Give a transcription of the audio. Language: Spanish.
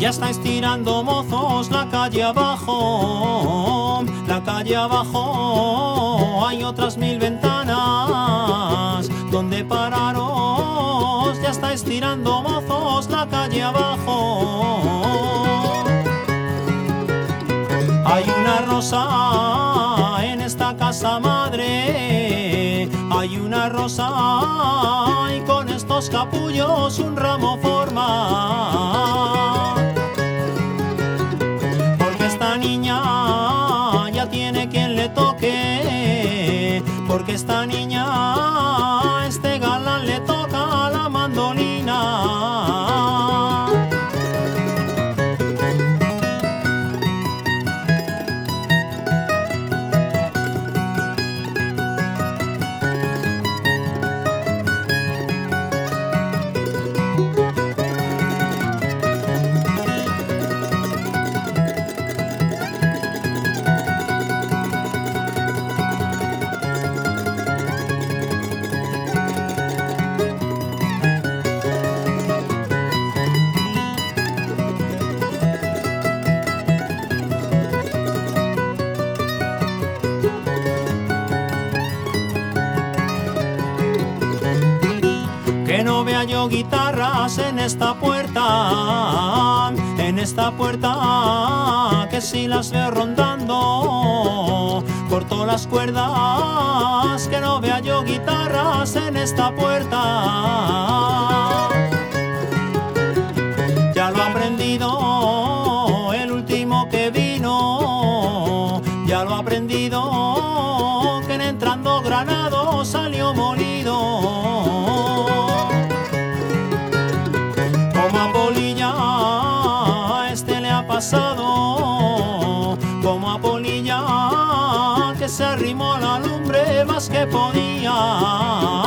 Ya estáis tirando mozos la calle abajo, hay otras 1000 ventanas donde pararos. Ya estáis tirando mozos la calle abajo. Hay una rosa en esta casa madre, hay una rosa y con estos capullos un ramo forma. Porque esta niña ya tiene quien le toque, porque esta niña a este galán le toca la mandolina. Que no vea yo guitarras en esta puerta, que si las veo rondando, corto las cuerdas. Que no vea yo guitarras en esta puerta. Ya lo ha aprendido el último que vino, ya lo ha aprendido, que en entrando Granado salió molido. Pasado como a polilla que se arrimó a la lumbre más que podía.